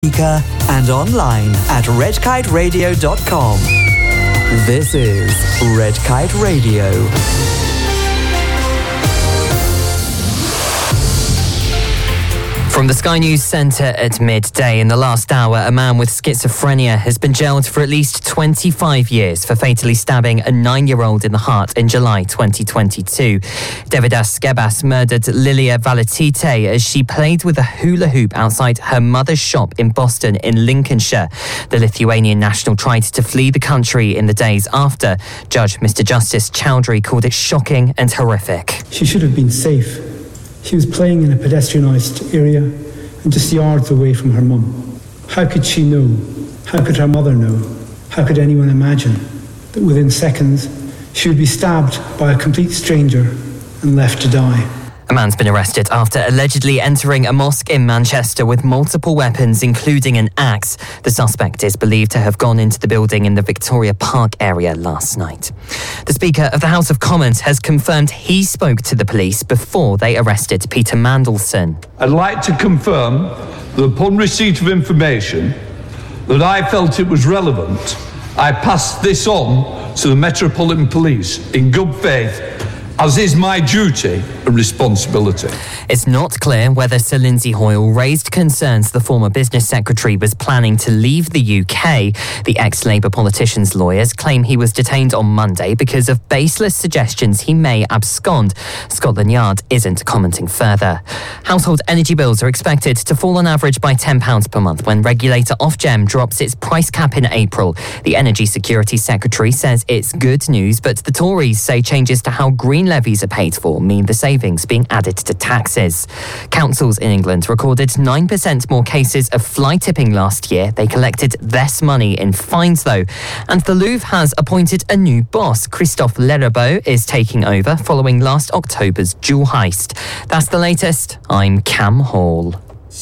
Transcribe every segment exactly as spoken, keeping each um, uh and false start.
and online at red kite radio dot com. This is Red Kite Radio. From the Sky News Centre at midday, in the last hour, a man with schizophrenia has been jailed for at least twenty-five years for fatally stabbing a nine-year-old in the heart in July twenty twenty-two. Davidas Gebas murdered Lilia Valetite as she played with a hula hoop outside her mother's shop in Boston in Lincolnshire. The Lithuanian national tried to flee the country in the days after. Judge Mister Justice Chowdhury called it shocking and horrific. She should have been safe. She was playing in a pedestrianised area and just yards away from her mum. How could she know? How could her mother know? How could anyone imagine that within seconds she would be stabbed by a complete stranger and left to die? A man's been arrested after allegedly entering a mosque in Manchester with multiple weapons, including an axe. The suspect is believed to have gone into the building in the Victoria Park area last night. The Speaker of the House of Commons has confirmed he spoke to the police before they arrested Peter Mandelson. I'd like to confirm that upon receipt of information that I felt it was relevant, I passed this on to the Metropolitan Police in good faith, as is my duty and responsibility. It's not clear whether Sir Lindsay Hoyle raised concerns the former business secretary was planning to leave the U K. The ex-Labour politician's lawyers claim he was detained on Monday because of baseless suggestions he may abscond. Scotland Yard isn't commenting further. Household energy bills are expected to fall on average by ten pounds per month when regulator Ofgem drops its price cap in April. The Energy Security Secretary says it's good news, but the Tories say changes to how green levies are paid for mean the savings being added to taxes. Councils in England recorded nine percent more cases of fly tipping last year. They collected less money in fines, though. And the Louvre has appointed a new boss. Christophe Lerabeau is taking over following last October's jewel heist. That's the latest. I'm Cam Hall.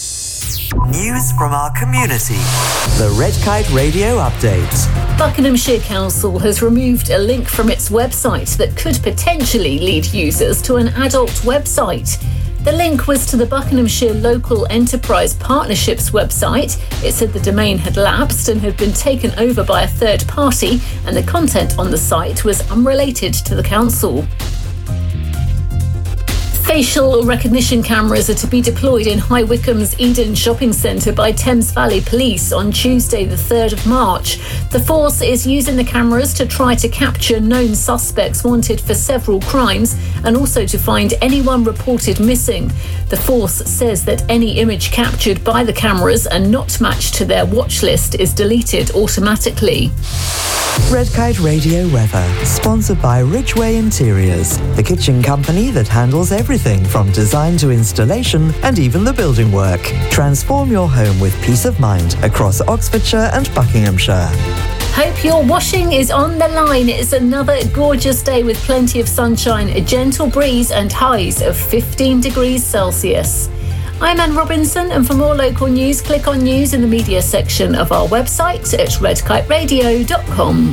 News from our community. The Red Kite Radio Update. Buckinghamshire Council has removed a link from its website that could potentially lead users to an adult website. The link was to the Buckinghamshire Local Enterprise Partnerships website. It said the domain had lapsed and had been taken over by a third party, and the content on the site was unrelated to the council. Facial recognition cameras are to be deployed in High Wycombe's Eden Shopping Centre by Thames Valley Police on Tuesday the third of March. The force is using the cameras to try to capture known suspects wanted for several crimes and also to find anyone reported missing. The force says that any image captured by the cameras and not matched to their watch list is deleted automatically. Red Kite Radio weather, sponsored by Ridgeway Interiors, the kitchen company that handles everything from design to installation and even the building work. Transform your home with peace of mind across Oxfordshire and Buckinghamshire. Hope your washing is on the line. It's another gorgeous day with plenty of sunshine, a gentle breeze and highs of fifteen degrees Celsius. I'm Anne Robinson, and for more local news, click on news in the media section of our website at red kite radio dot com.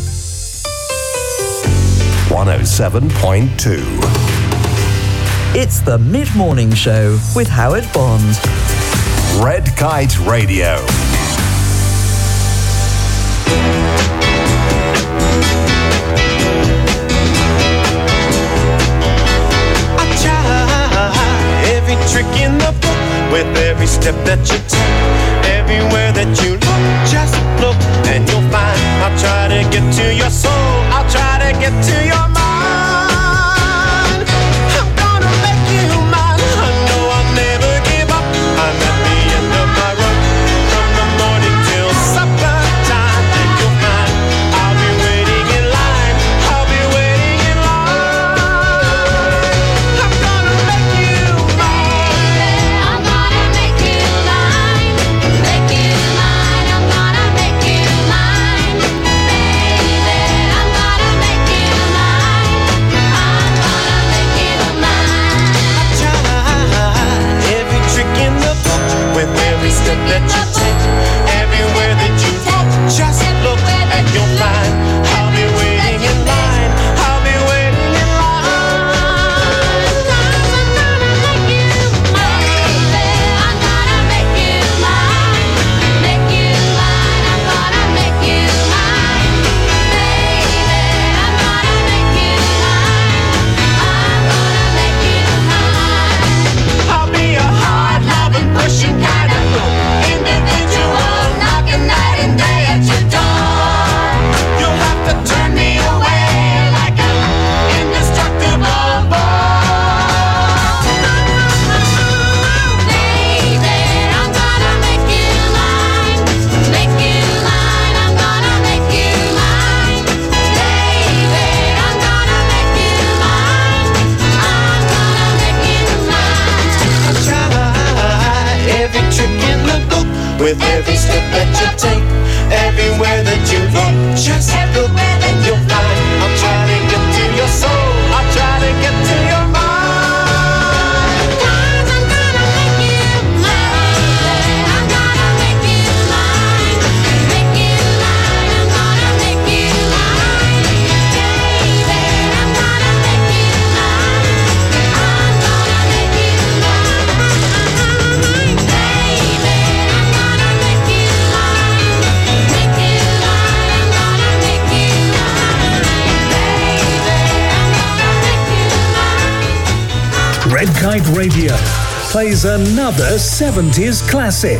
one oh seven point two. It's the Mid-Morning Show with Howard Bond. Red Kite Radio. I try every trick in the book with every step that you take, everywhere that you look, just look and you'll find. I'll try to get to your soul, I'll try to get to your mind. I'm gonna make you mine. I know I'll never give up. I'm at the end of my rope, from the morning till supper time. And you'll find I'll be waiting in line, I'll be waiting in line. I'm gonna make you mine. I'm gonna make you mine, make you every step that you take, everywhere that you look, just look and you'll find. I'll try to get to your soul, I'll try to get to your mind. Red Kite Radio plays another seventies classic.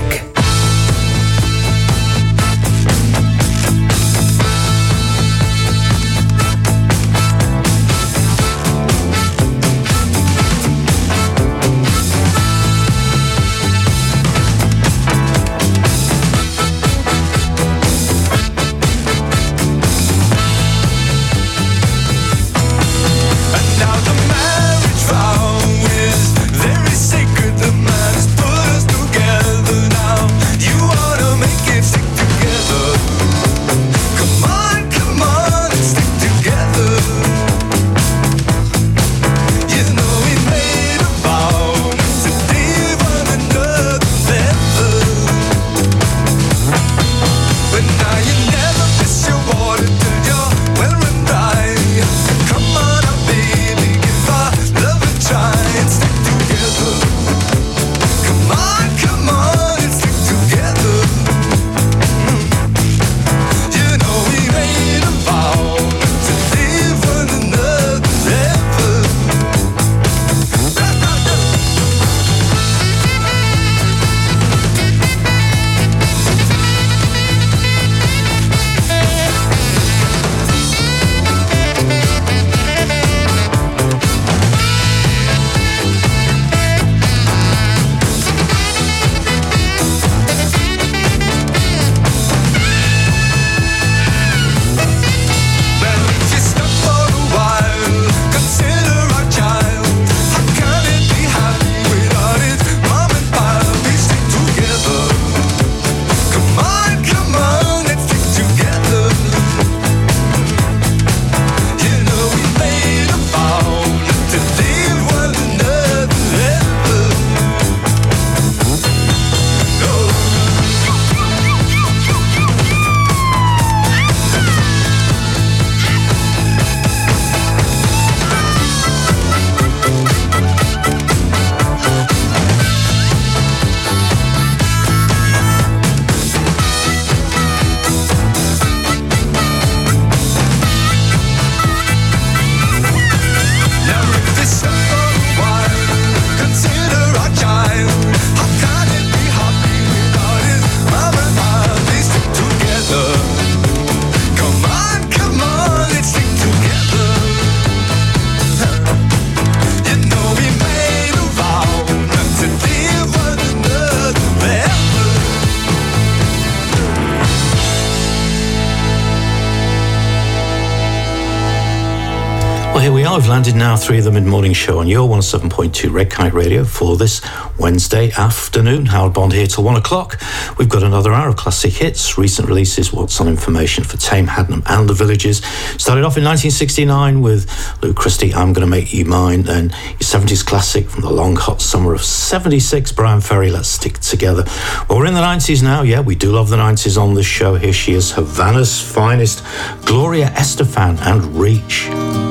We've landed now three of the mid-morning show on your one oh seven point two Red Kite Radio for this Wednesday afternoon. Howard Bond here till one o'clock. We've got another hour of classic hits, recent releases, what's on information for Tame, Haddenham and the Villages. Started off in nineteen sixty-nine with Luke Christie, I'm Gonna Make You Mine, and your seventies classic from the long hot summer of seventy-six, Brian Ferry, Let's Stick Together. Well, we're in the nineties now. Yeah, we do love the nineties on this show. Here she is, Havana's finest, Gloria Estefan and Reach.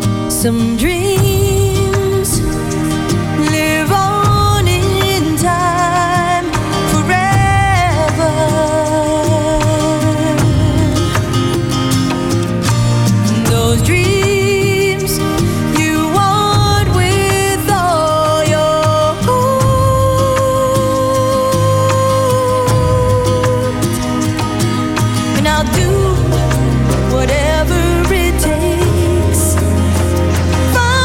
Some dreams live on in time forever. Those dreams you want with all your heart, and I'll do whatever it takes. Find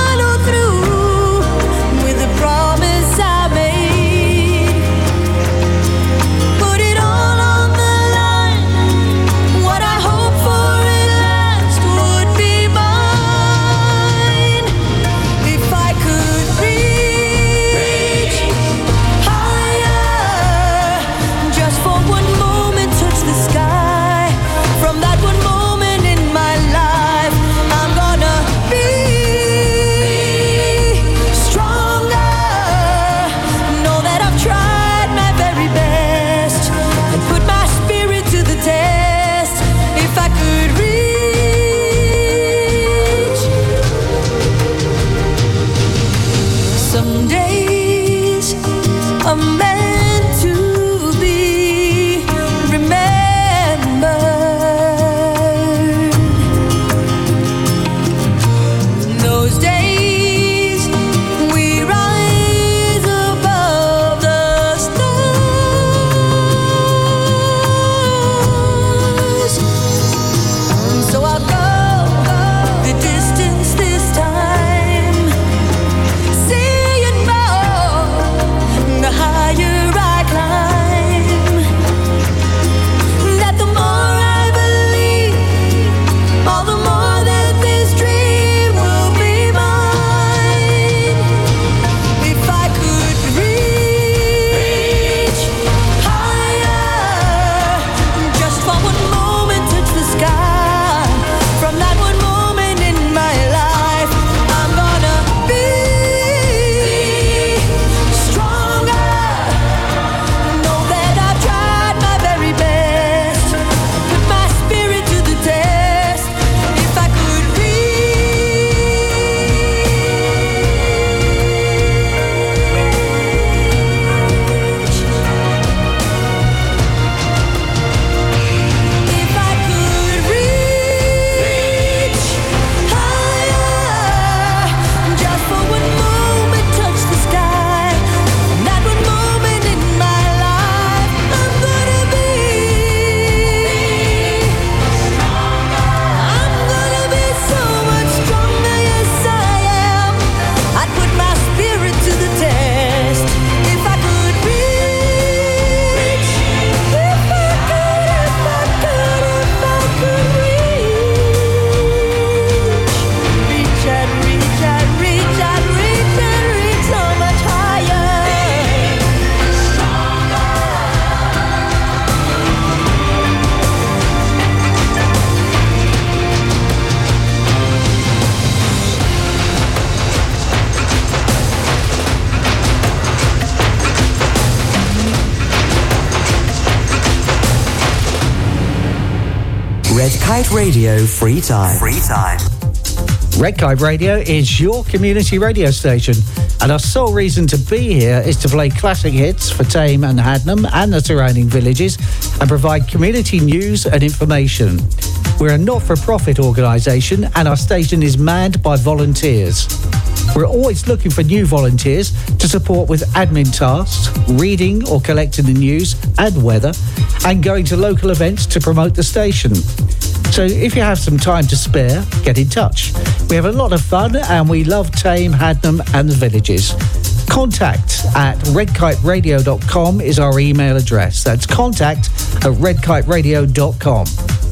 Red Kite Radio Free Time. Free Time. Red Kite Radio is your community radio station, and our sole reason to be here is to play classic hits for Tame and Hadnam and the surrounding villages and provide community news and information. We're a not-for-profit organisation, and our station is manned by volunteers. We're always looking for new volunteers to support with admin tasks, reading or collecting the news and weather, and going to local events to promote the station. So if you have some time to spare, get in touch. We have a lot of fun and we love Tame, Hadnam and the villages. Contact at red kite radio dot com is our email address. That's contact at red kite radio dot com.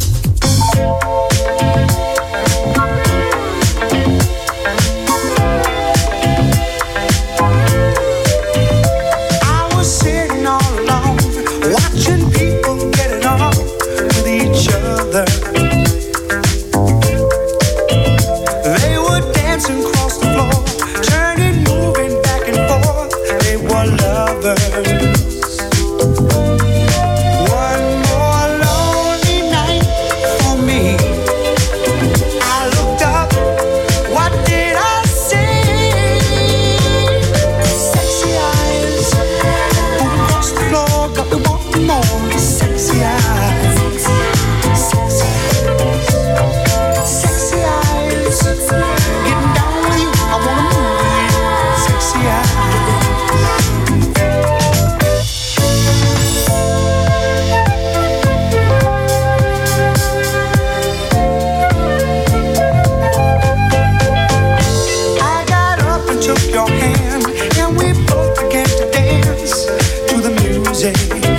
I was sitting all alone, watching people get it on with each other. They were dancing across the floor, turning, moving back and forth. They were lovers. One more lonely night for me. I looked up, what did I see? Sexy eyes, moving across the floor, got me wanting more. Sexy eyes, sexy eyes, sexy eyes, getting down with you, I wanna move with you. Sexy eyes. I got up and took your hand, and we both began to dance to the music.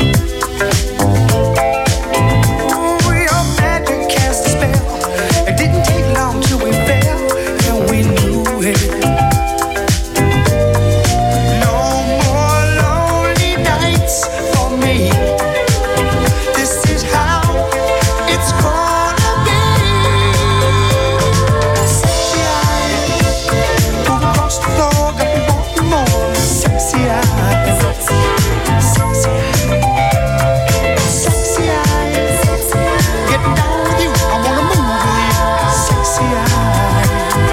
Oh, your magic cast a spell. It didn't take long till we fell, and we knew it. No more lonely nights for me. This is how it's gonna be. Sexy eyes, move across the floor, got me wanting more. Sexy eyes, sexy eyes, sexy eyes, getting down with you, I wanna move with you. Sexy eyes.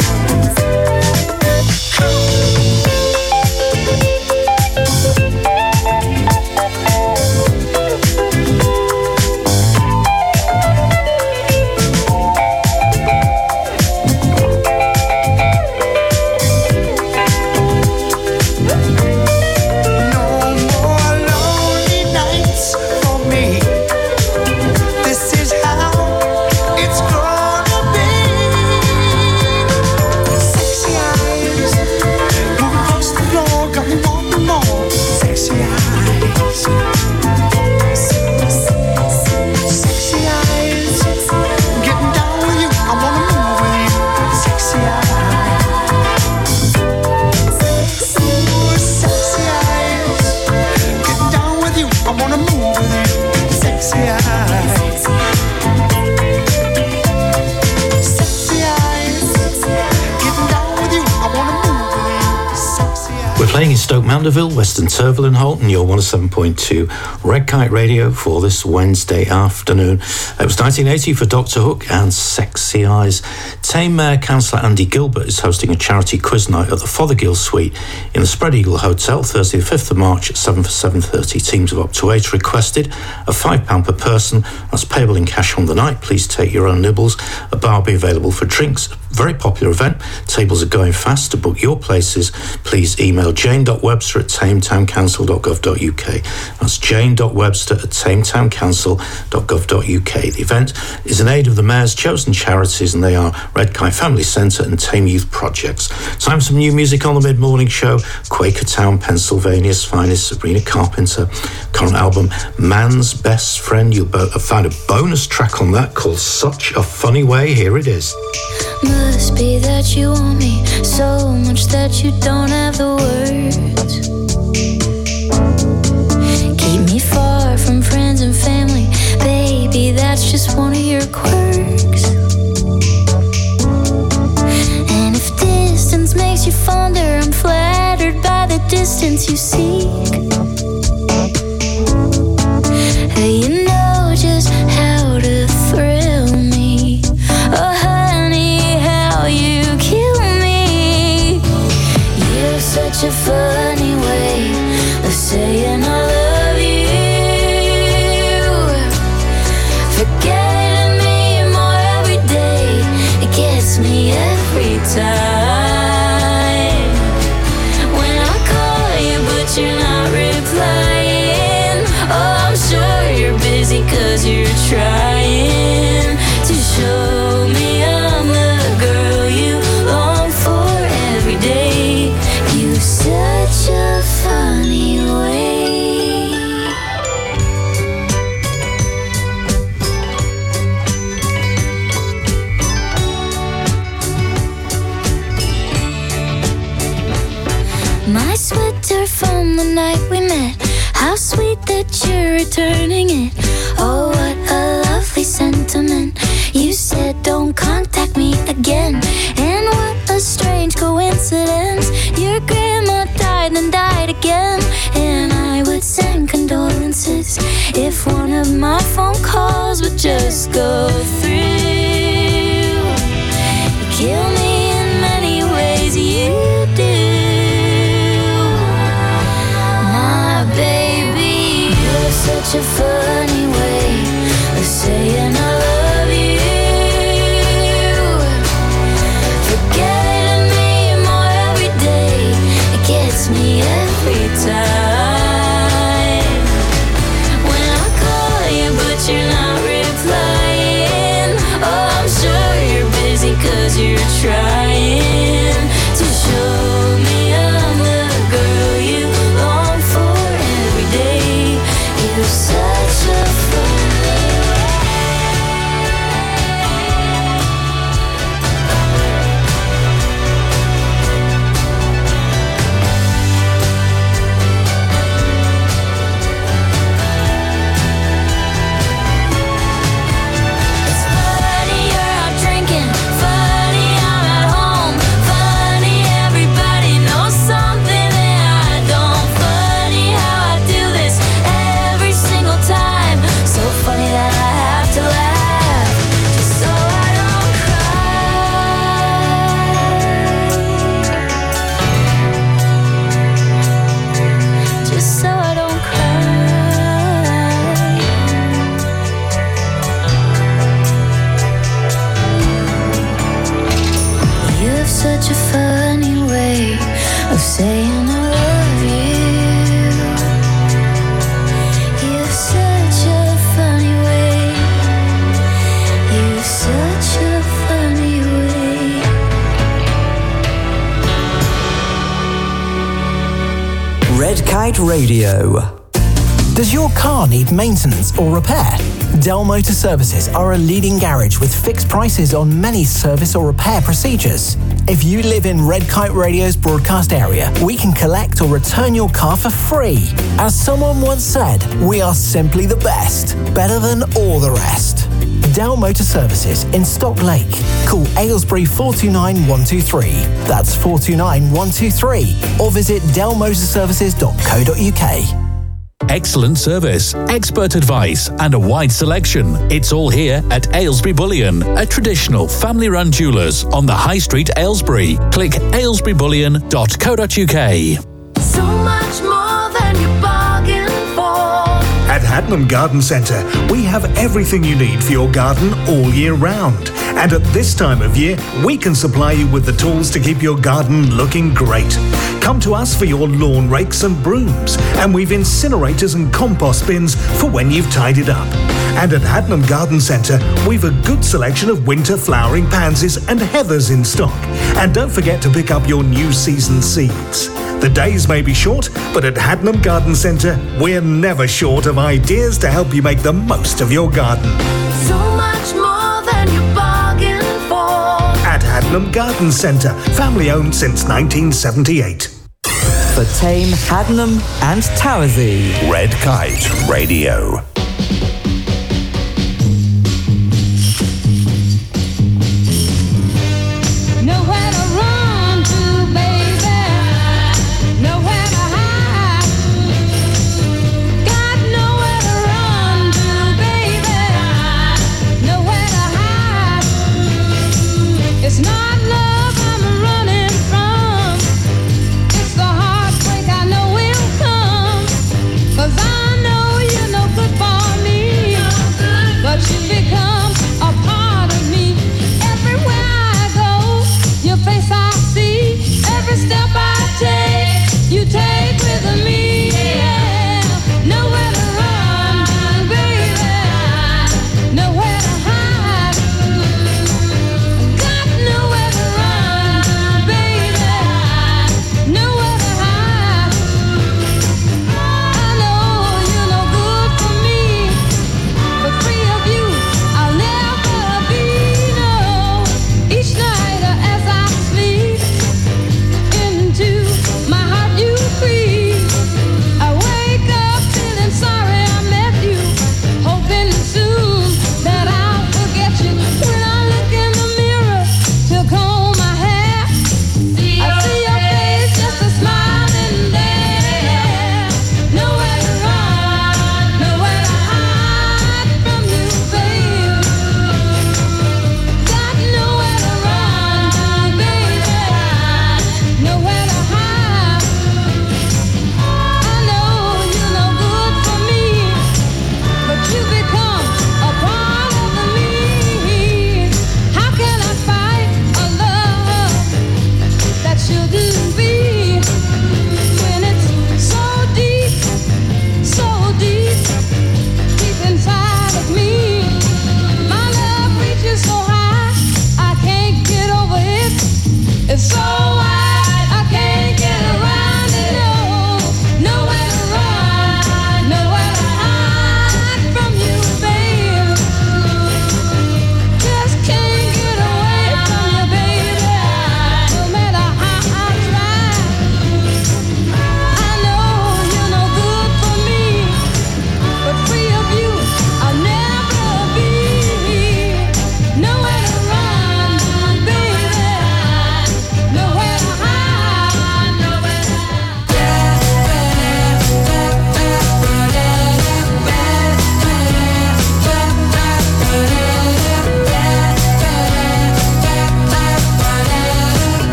No more lonely nights for me. This is how it's gonna be. Sexy eyes, moving across the floor, got me wanting more. Sexy eyes, sexy eyes, getting down with you, I wanna move with you. Sexy eyes, ooh, sexy eyes, getting down with you, I wanna move with you. Sexy eyes, sexy eyes, getting down with you, I wanna move with you. Sexy eyes. We're playing in Stoke Mandeville, Western Turville and Holt, and you're one oh seven point two Red Kite Radio for this Wednesday afternoon. It was nineteen eighty for Doctor Hook and Sexy Eyes. Tame Mayor Councillor Andy Gilbert is hosting a charity quiz night at the Fothergill Suite in the Spread Eagle Hotel, Thursday the fifth of March at seven for seven thirty. Teams of up to eight requested, a five pounds per person. That's payable in cash on the night. Please take your own nibbles. A bar will be available for drinks. Very popular event. Tables are going fast. To book your places, please email jane dot webster at tame town council dot gov dot uk. That's jane dot webster at tame town council dot gov dot uk. The event is in aid of the Mayor's chosen charities, and they are Red Kite Family Centre and Tame Youth Projects. Time for some new music on the mid-morning show. Quakertown, Pennsylvania's finest, Sabrina Carpenter. Current album, Man's Best Friend. You'll bo- find a bonus track on that called Such a Funny Way. Here it is. Must be that you want me so much that you don't have the words. Keep me far from friends and family, baby, that's just one of your quirks. And if distance makes you fonder, I'm flattered by the distance you seek. You know just how to thrill me. trying to show me I'm the girl you long for every day. You've such a funny way. My sweater from the night we met, how sweet that you're returning it. Oh, what a lovely sentiment. You said don't contact me again. And what a strange coincidence. Your grandma died and died again. And I would send condolences if one of my phone calls would just go through. You kill me in many ways, you do. Such a funny way of saying I love you. Forgetting me more every day. It gets me every time. When I call you but you're not replying. Oh, I'm sure you're busy 'cause you're trying to show me I'm the girl you long for every day. You're such a funny It's funny you're out drinking, funny I'm at home, funny everybody knows something that I don't, funny how I do this every single time. So funny that I have to laugh just so I don't cry. Just so I don't cry. You have such a funny way of saying I love you. You've such a funny way. You've such a funny way. Red Kite Radio. Does your car need maintenance or repair? Dell Motor Services are a leading garage with fixed prices on many service or repair procedures. If you live in Red Kite Radio's broadcast area, we can collect or return your car for free. As someone once said, we are simply the best, better than all the rest. Dell Motor Services in Stock Lake. Call Aylesbury four two nine one two three. That's four two nine one two three. Or visit dell motor services dot co dot uk. Excellent service, expert advice, and a wide selection. It's all here at Aylesbury Bullion, a traditional family-run jewellers on the High Street, Aylesbury. Click aylesbury bullion dot co dot uk. So much more than you bargained for. At Hadnam Garden Centre, we have everything you need for your garden all year round. And at this time of year, we can supply you with the tools to keep your garden looking great. Come to us for your lawn rakes and brooms, and we've incinerators and compost bins for when you've tidied up. And at Hadnam Garden Centre, we've a good selection of winter flowering pansies and heathers in stock. And don't forget to pick up your new season seeds. The days may be short, but at Hadnam Garden Centre, we're never short of ideas to help you make the most of your garden. So much more than you bargained for. At Hadnam Garden Centre, family owned since nineteen seventy-eight. For Tame, Hadnam and Towersey. Red Kite Radio. Nowhere to run to, baby. Nowhere to hide. Got nowhere to run to, baby. Nowhere to hide. It's not love I'm running from. It's the heartbreak I know will come. 'Cause I know you're no good for me.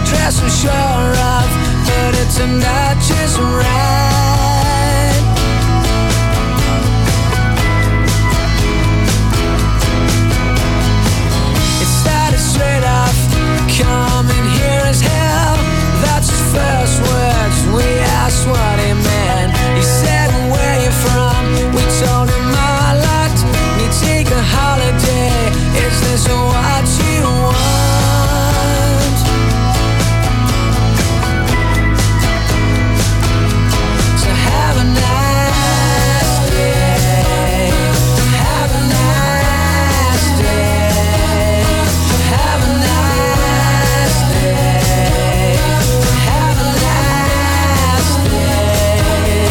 dress I'm sure of, but it turned out just right. It started straight off, coming here as hell. That's his first words. We asked what he meant. He said, where you from? We told him a lot. We take a holiday. Is this what you want? So have a nice day. Have a nice day. Have a nice day. Have a nice day.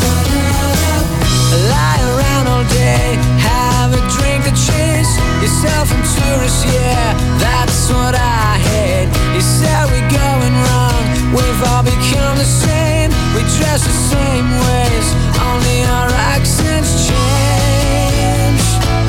Lie around all day, have a drink or chase yourself from tourists, yeah, that's what I hate. You said we're going wrong, we've all become the same. We dress the same ways, only our accents change.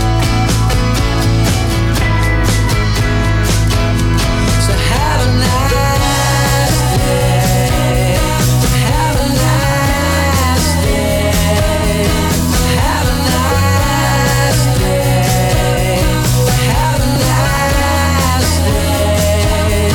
So have a nice day. Have a nice day. Have a nice day. Have a nice day.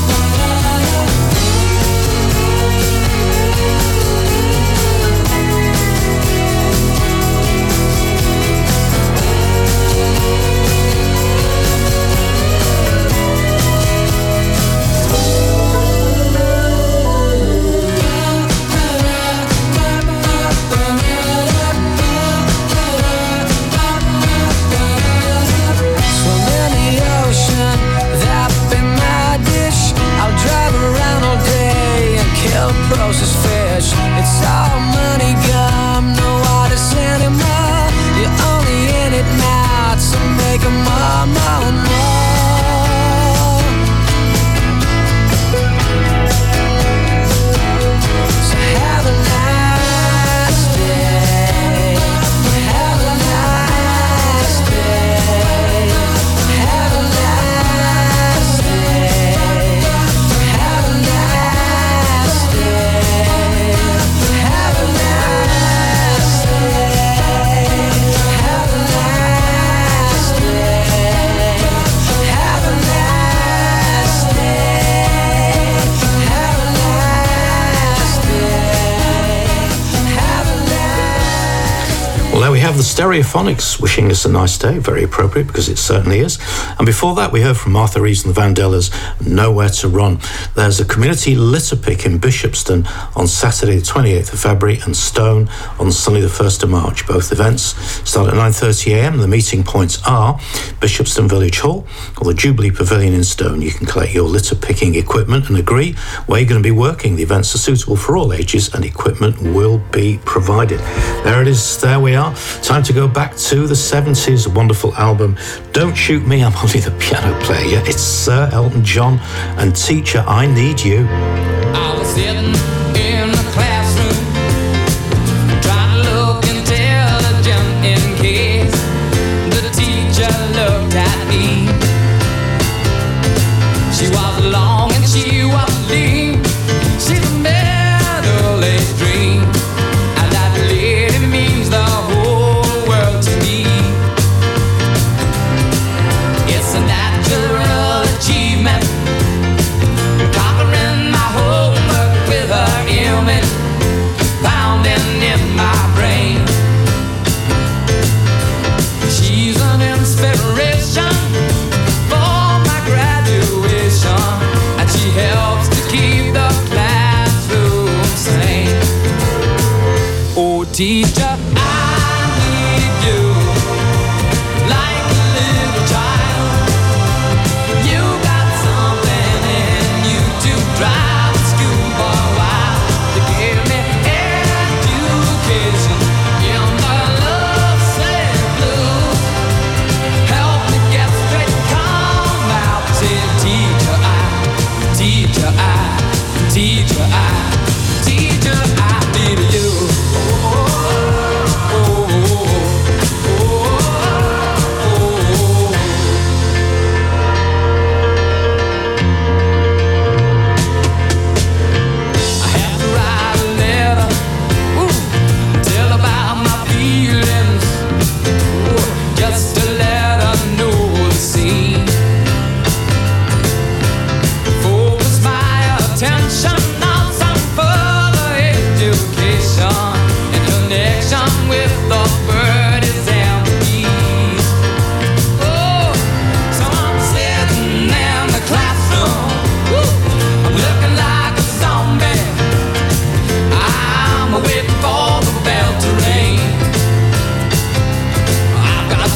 Swim in the ocean, that be my dish. I'll drive around all day and kill processed fish. It's all money gum, no artists anymore. You're only in it now to make 'em more, more, more. So have a nice day. Have a nice day. Have a nice day. Have a nice day. Have a nice day. Have a nice day. Have a nice day. Have a nice day. Have a nice. Well, there we have the Stereophonics wishing us a nice day. Very appropriate, because it certainly is. And before that, we heard from Martha Reeves and the Vandellas, Nowhere to Run. There's a community litter pick in Bishopston on Saturday the twenty-eighth of February and Stone on Sunday the first of March. Both events start at nine thirty a m. The meeting points are Bishopston Village Hall or the Jubilee Pavilion in Stone. You can collect your litter picking equipment and agree where you're going to be working. The events are suitable for all ages and equipment will be provided. There it is. There we are. Time to go back to the seventies. Wonderful album. Don't Shoot Me, I'm only the piano player. Yeah, it's Sir Elton John and Teacher, I Need You. I was sitting in the classroom, trying to look intelligent in case the teacher looked at me. She was long and she was lean. She's a middle-aged dream, and that lady means the whole world to me. It's a natural achievement, conquering my homework with her image pounding in my brain. She's an inspiration for my graduation, and she helps to keep the classroom sane. Oh, teacher, I need you like a little child. You got something in you to drive the schoolboy wild, to give me education in the love-sick blues, help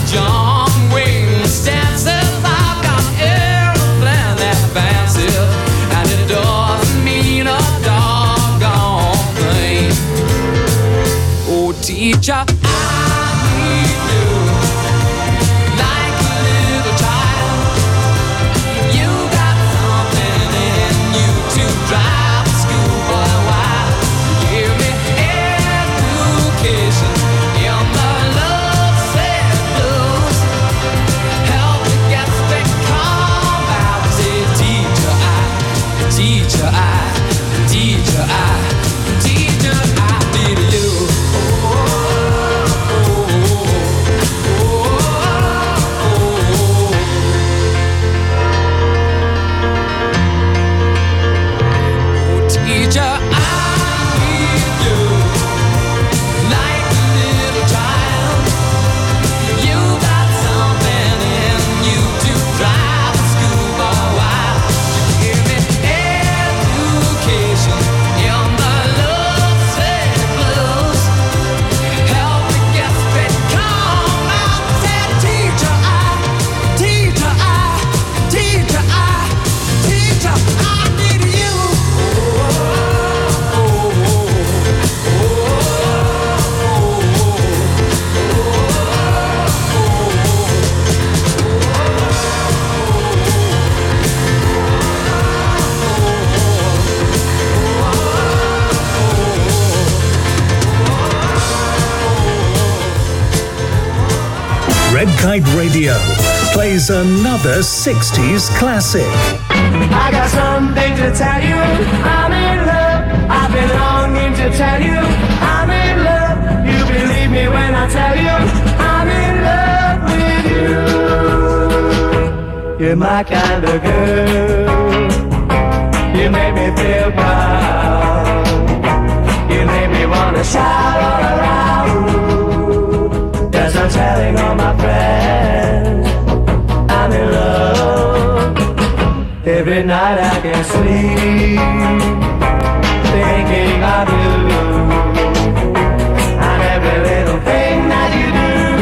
John Wayne stanzas. I've got every plan that fancy, and it doesn't mean a doggone thing. Oh, teacher, Red Kite Radio plays another sixties classic. I got something to tell you. I'm in love. I've been longing to tell you. I'm in love. You believe me when I tell you. I'm in love with you. You're my kind of girl. You make me feel proud. You make me wanna shout all around. Yes, I'm telling all my friends I'm in love. Every night I can sleep thinking of you, and every little thing that you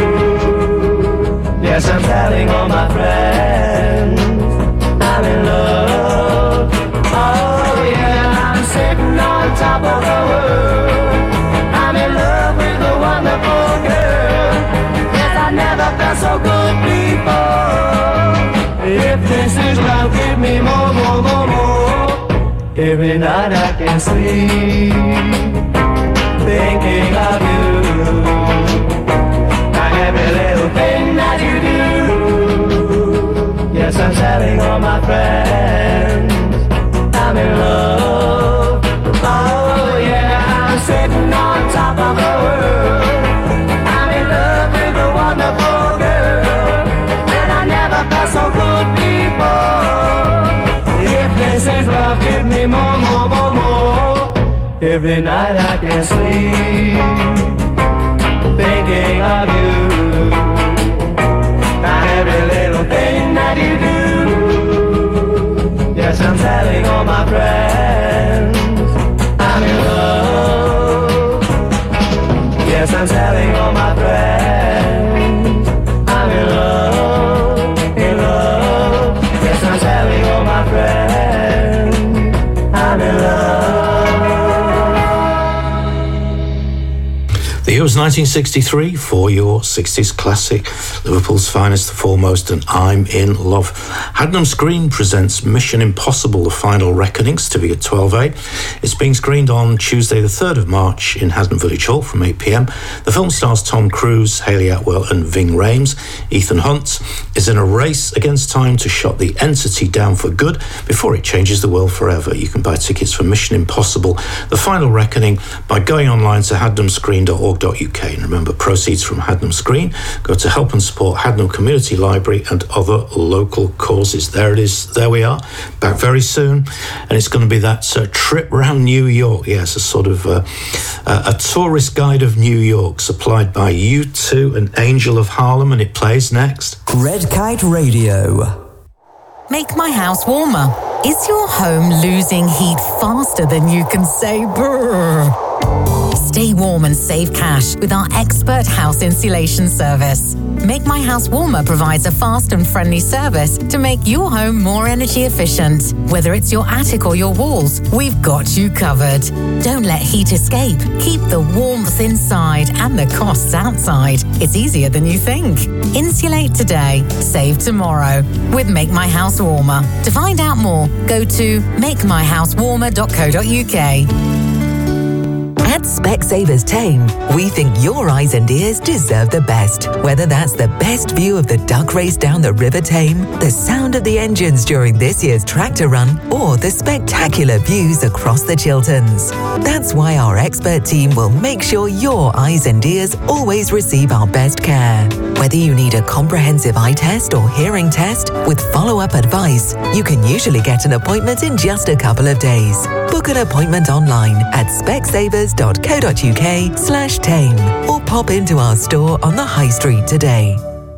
do. Yes, I'm telling all my friends I'm in love. Oh yeah, I'm sitting on top of the world. I'm in love with a wonderful girl. Yes, I never felt so good before. If this is love, give me more, more, more, more. Every night I can sleep thinking of you, and every little thing that you do. Yes, I'm telling all my friends I'm in love. Oh yeah, I'm sitting on top of the world. I'm in love with a wonderful girl, and I never felt so good before. If this is love, give me more, more, more, more. Every night I can sleep thinking of you, and every little thing that you do. Yes, I'm telling all my friends I'm in love. Yes, I'm telling all my friends I'm in love, in love. Yes, I'm telling all my friends I'm in love. The year was nineteen sixty-three for your sixties classic, Liverpool's finest, the foremost, and I'm in love. Hadnam Screen presents Mission Impossible: The Final Reckoning, certificate twelve A. It's being screened on Tuesday the third of March in Hadlam Village Hall from eight p m. The film stars Tom Cruise, Hayley Atwell and Ving Rhames. Ethan Hunt is in a race against time to shut the entity down for good before it changes the world forever. You can buy tickets for Mission Impossible: The Final Reckoning by going online to hadnam screen dot org dot u k. And remember, proceeds from Hadlam Screen go to help and support Hadlam Community Library and other local causes. There it is. There we are. Back very soon. And it's going to be that uh, trip around New York. Yes, a sort of uh, uh, a tourist guide of New York supplied by U two and Angel of Harlem, and it plays next. Red Kite Radio. Make my house warmer. Is your home losing heat faster than you can say brrr? Stay warm and save cash with our expert house insulation service. Make My House Warmer provides a fast and friendly service to make your home more energy efficient. Whether it's your attic or your walls, we've got you covered. Don't let heat escape. Keep the warmth inside and the costs outside. It's easier than you think. Insulate today, save tomorrow with Make My House Warmer. To find out more, go to make my house warmer dot co dot uk. At Specsavers Tame, we think your eyes and ears deserve the best. Whether that's the best view of the duck race down the River Tame, the sound of the engines during this year's tractor run, or the spectacular views across the Chilterns. That's why our expert team will make sure your eyes and ears always receive our best care. Whether you need a comprehensive eye test or hearing test with follow-up advice, you can usually get an appointment in just a couple of days. Book an appointment online at specsavers dot co dot uk slash tame or pop into our store on the High Street today.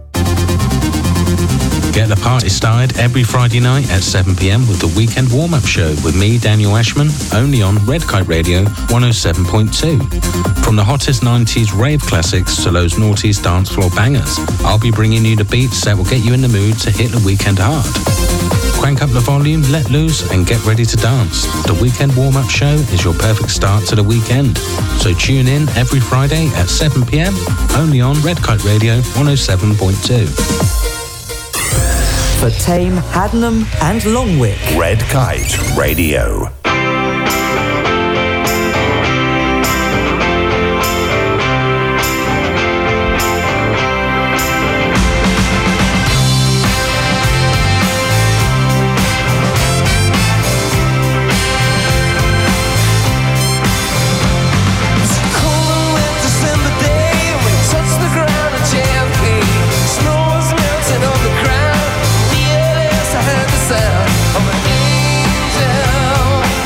Get the party started every Friday night at seven p.m. with the Weekend Warm-Up Show with me, Daniel Ashman, only on Red Kite Radio one oh seven point two. From the hottest nineties rave classics to those noughties dance floor bangers, I'll be bringing you the beats that will get you in the mood to hit the weekend hard. Crank up the volume, let loose, and get ready to dance. The Weekend Warm-Up Show is your perfect start to the weekend. So tune in every Friday at seven p.m. only on Red Kite Radio one oh seven point two. For Tame, Haddenham and Longwick. Red Kite Radio. Sound of an angel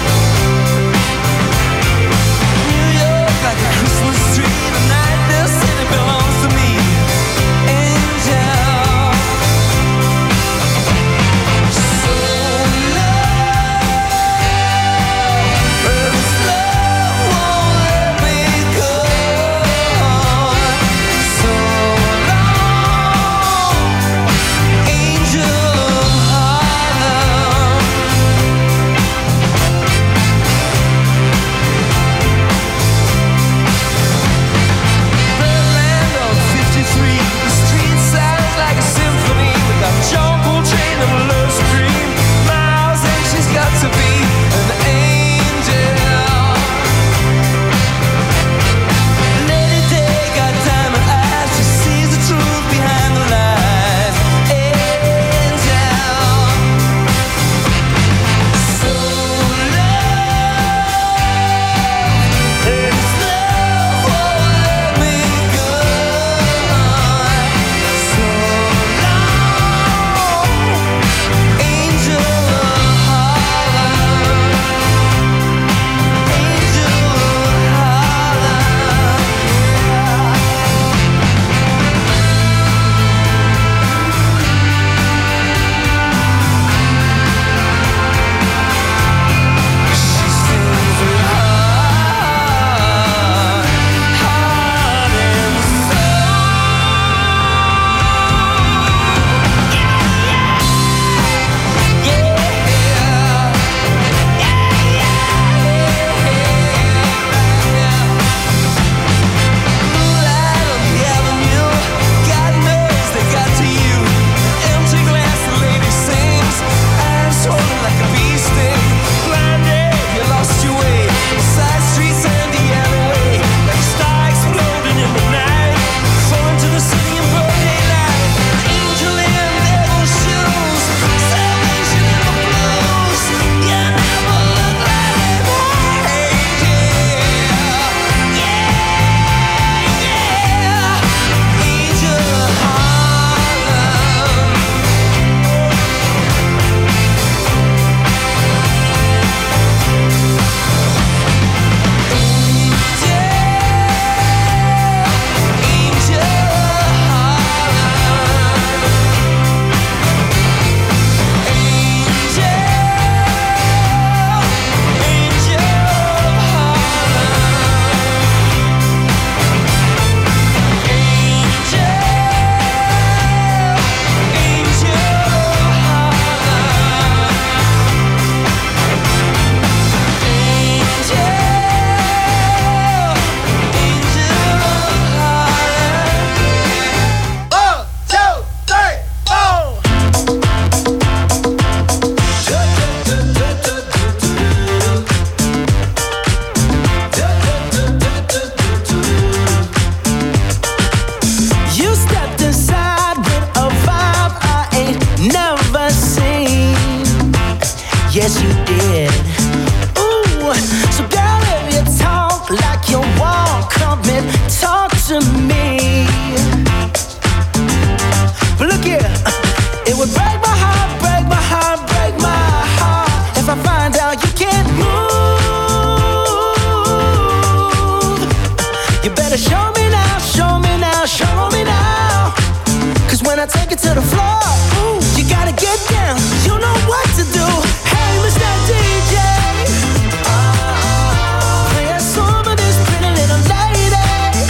Cause when I take it to the floor, ooh, you gotta get down. You know what to do. Hey, Mister D J, play a song for this pretty little lady.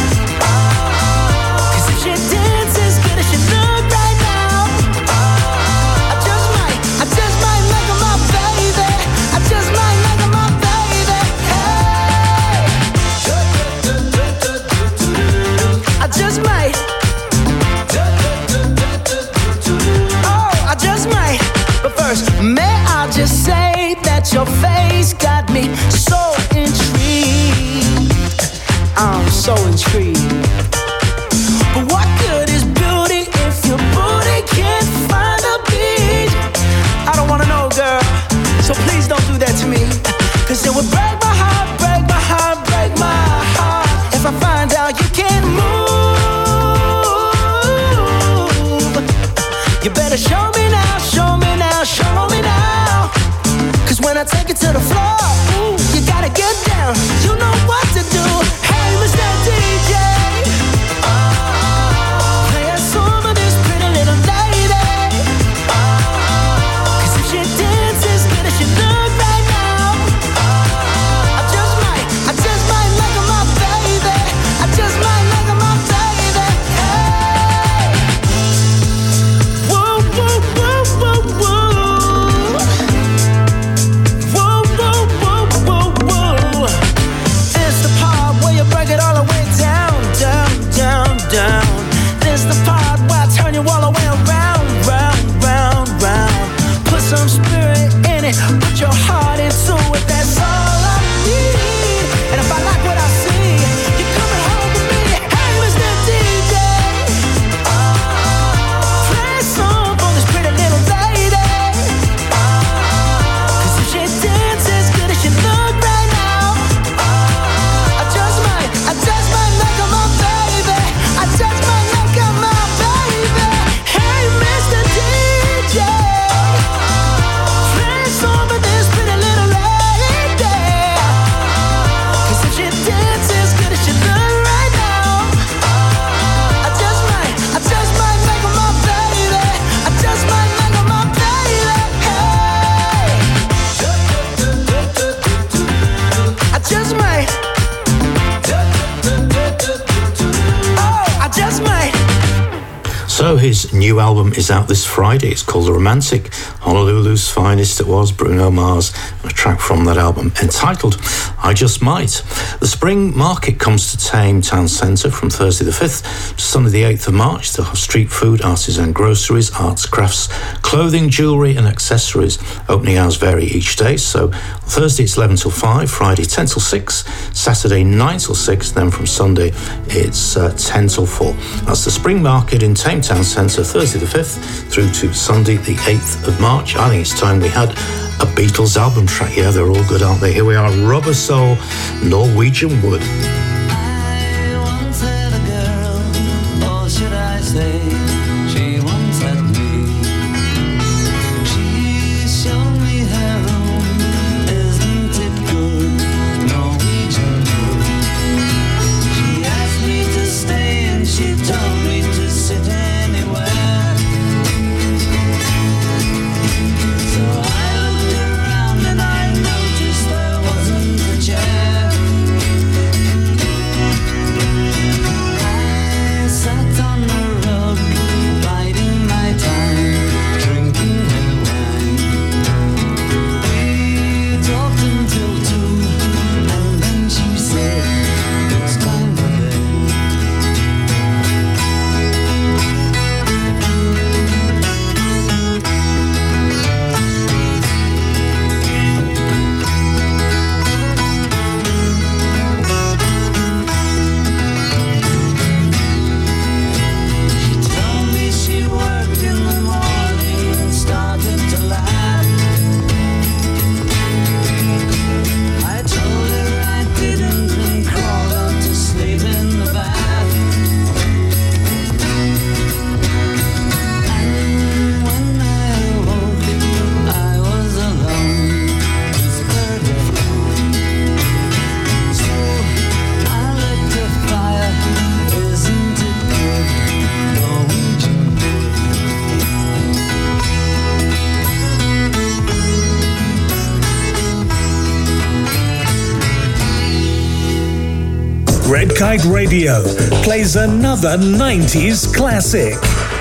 Cause if she dances as good as she look right now, I just might, I just might make her my baby. I just might make her my baby. Hey, I just might. Oh, I just might. But first, may I just say that your face got me so intrigued. I'm so intrigued. But what good is beauty if your booty can't find a beat? I don't wanna know, girl, so please don't do that to me. Cause it would break my heart, break my heart, break my heart if I find out you can't move. You better show me now, show me now, show me now. Cause when I take it to the floor, ooh, you gotta get down. You know what to do. Hey, Mister D J, play a song for this pretty little lady. Cause if she dances as good as she look right now, I just might, I just might make her my baby. I just might make her my baby. Hey, whoa, whoa, whoa, whoa, whoa. Whoa, whoa, whoa, whoa, whoa. It's the part where you break it all the way down, down, down, down. This the part where I turn you all the way around, round, round, round. Put some spirit in it, put your heart into it. That's all I need. And if I like what I see, you're coming home with me. Hey, Mister D J, play a song for this pretty little lady. Cause if she dances as good as she look right now, I just might, I just might make her my baby. I just might make her my baby. Hey, Mister D J, play a song for this pretty little lady. Cause if she dances as good as she look right now, I just might, I just might make her my baby. I just might make her my baby. Hey, I just might. Oh, I just might. So his new album is out this Friday. It's called The Romantic. Honolulu's finest it was, Bruno Mars, and a track from that album entitled I Just Might. The spring market comes to Tame Town Centre from Thursday the fifth to Sunday the eighth of March. They'll have street food, artisan groceries, arts, crafts, clothing, jewellery and accessories. Opening hours vary each day. So Thursday it's eleven till five, Friday ten till six, Saturday nine till six, then from Sunday it's uh, ten till four. That's the spring market in Tame Town Centre, Thursday the fifth through to Sunday the eighth of March. I think it's time we had a Beatles album track. Yeah, they're all good, aren't they? Here we are, Rubber Soul, Norwegian Wood. I once had a girl, or should I say, she once had me. She showed me her room, isn't it good, Norwegian wood. She asked me to stay and she told me to sit anywhere. So I looked around and I noticed there wasn't a chair. Red Kite Radio plays another nineties classic.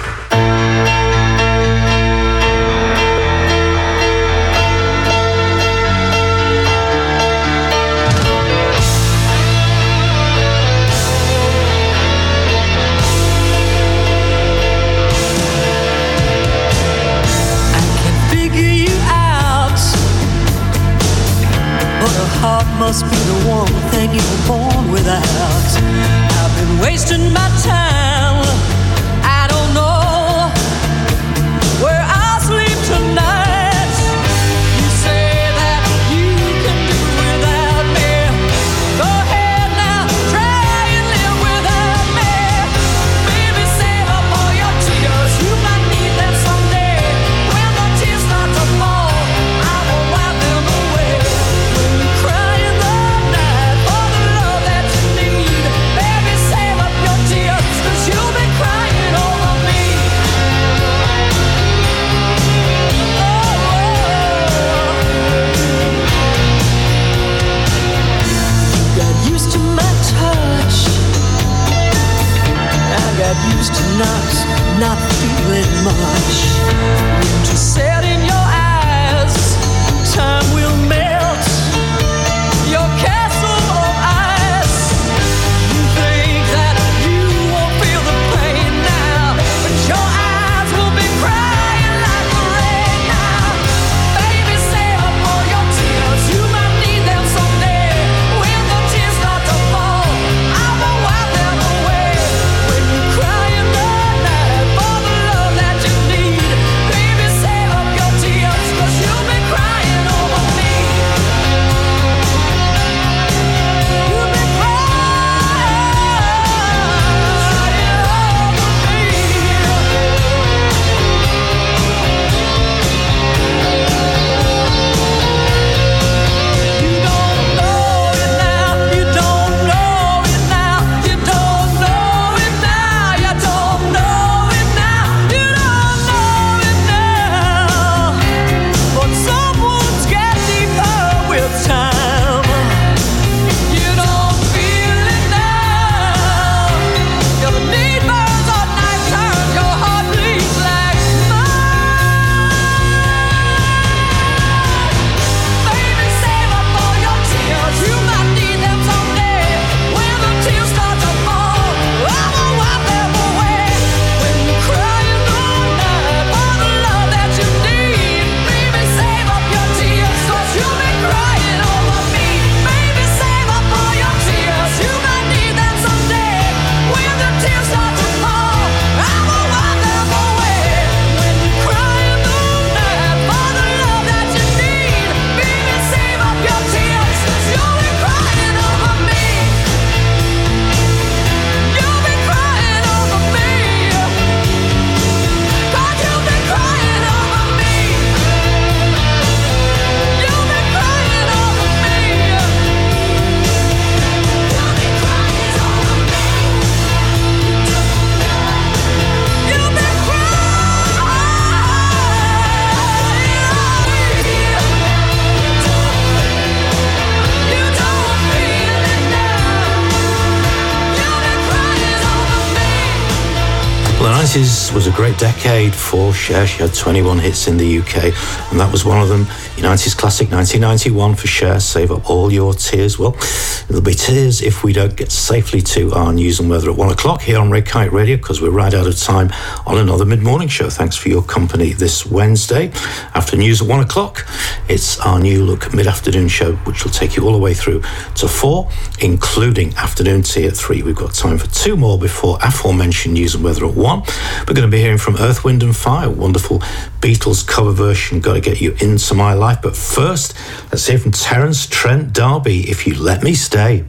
Heart must be the one thing you were born without. I've been wasting my time. I don't know where I'll sleep tonight. You say that you can do without me. Go ahead now, try and live without me. Baby, save up all your tears. You might need them someday. When the tears start to fall, I will wipe them away. Crying the night for the love that you need. Baby, save up your tears, 'cause you'll be crying over me. Oh, got used to my touch. I got used to not, not feeling much. When you said in your eyes, time will melt your castle of ice. You think that you won't feel the pain now, but your eyes will be crying like the rain now. Baby, save up all your tears. You might need them someday. When the tears start to fall, I will wipe them away. When you cry in the night for the love that you need, baby, save up your tears, 'cause you'll be crying over me. Well, the nineties was a great decade for Cher. She had twenty-one hits in the U K, and that was one of them. Your nineties classic, nineteen ninety-one for Cher, Save Up All Your Tears. Well, it'll be tears if we don't get safely to our news and weather at one o'clock here on Red Kite Radio, because we're right out of time on another mid-morning show. Thanks for your company this Wednesday. After news at one o'clock, it's our new look mid-afternoon show, which will take you all the way through to four, including afternoon tea at three. We've got time for two more before aforementioned news and weather at one. We're going to be hearing from Earth, Wind and Fire, wonderful Beatles cover version, Gotta Get You Into My Life. But first, let's hear from Terence Trent D'Arby, If You Let Me Stay.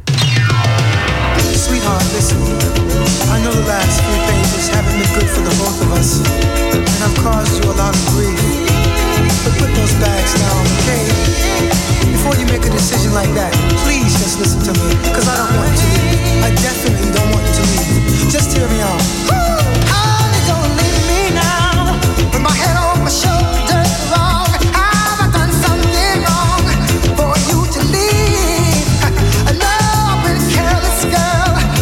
Sweetheart, listen, I know the last few pages haven't been good for the both of us, and I've caused you a lot of grief. But put those bags down, okay? Before you make a decision like that, please just listen to me, because I don't want you to leave. I definitely don't want you to leave. Just hear me out. Honey, don't leave me now, with my head on my shoulders wrong. Have I done something wrong for you to leave? I know I've been a careless girl.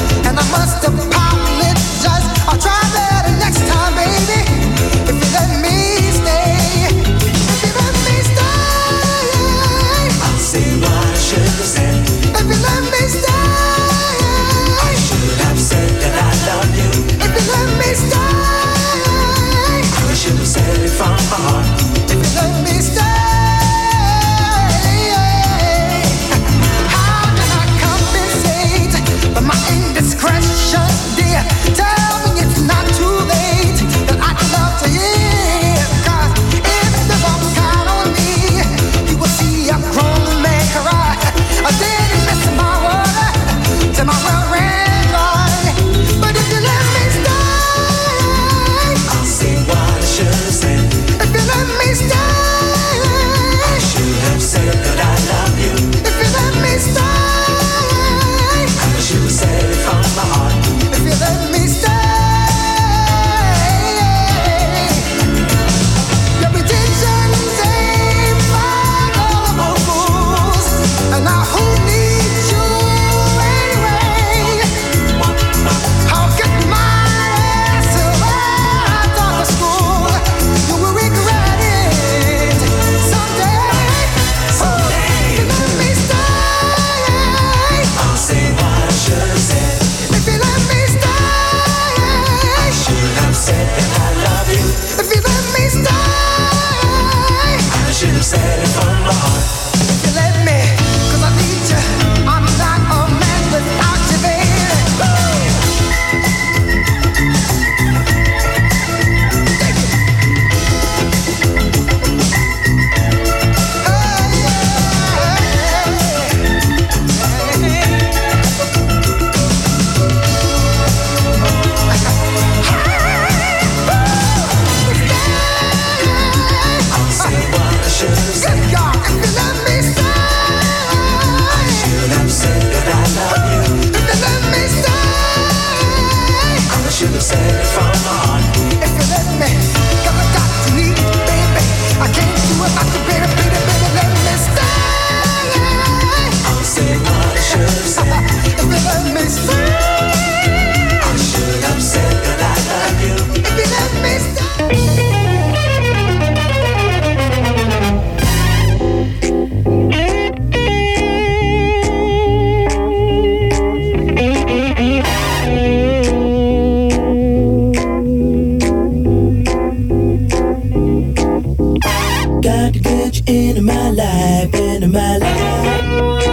Got to get you into my life, into my life.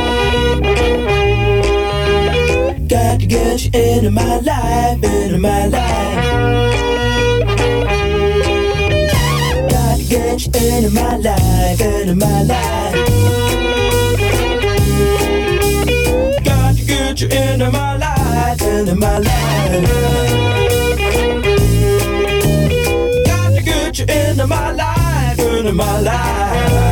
Got to get you into my life, into my life. Got to get you into my life, into my life. Got to get you into my life, into my life. Got to get you into my life, into my life.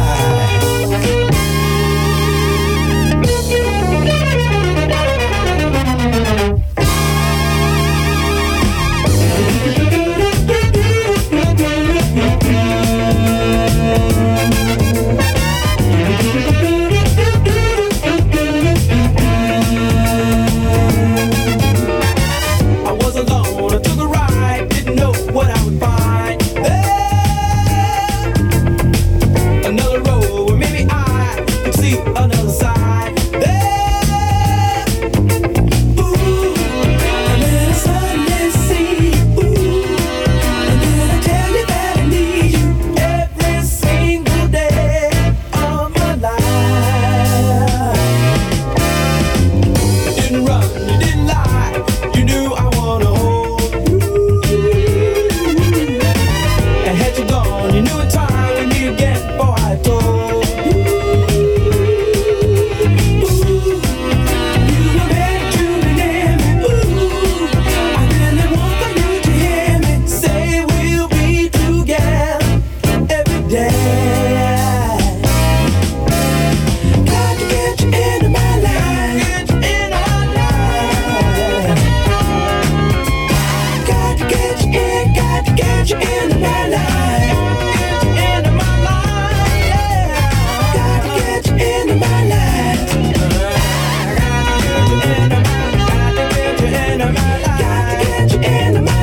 I was alone, I took a ride, didn't know what I would find. There, another road where maybe I could see another side. There, ooh, and then I suddenly see, ooh, and then I tell you that I need you every single day of my life. You didn't run, you didn't lie, you knew I wanna hold you. And had you gone, you knew a time we'd meet again before I told you. Ooh, you were meant to be near me. Ooh, I really want for you to hear me say we'll be together every day. Got to get you into my life, into my life. Got to get you in, got to get you into my life, into my life, yeah. Got to get you into my life. Got to get you into my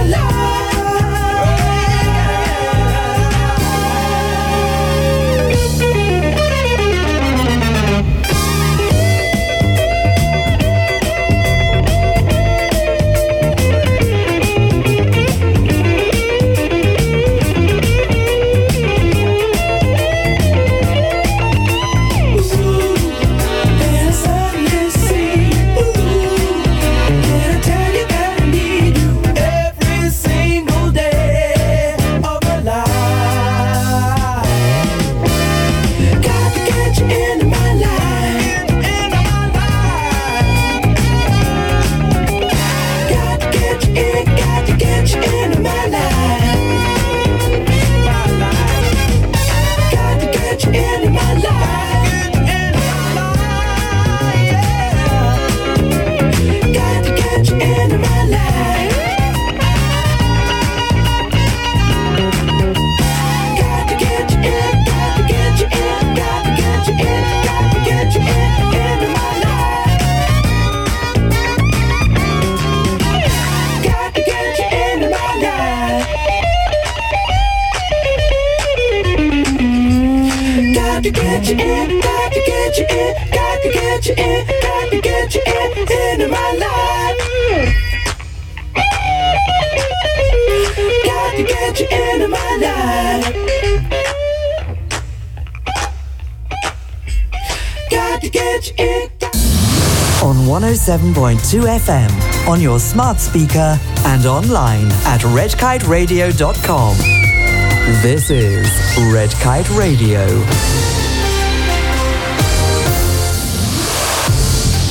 Then I suddenly see, ooh, can I tell you that I need you every single day of my life. Got to get you into my life, into my life. Got to get you in, got to get you into my life, my life. Got to get you into my life. Got to get you into my life. Got to get you in, got to get you in, got to get you in, got to get you in, into my life. Got to get you into my life. Got to get you in, got to get you in, got to get you in, got to get you in, into my life. Got to get you into my life. Got to get you in. On one oh seven point two F M, on your smart speaker and online at red kite radio dot com. This is Red Kite Radio.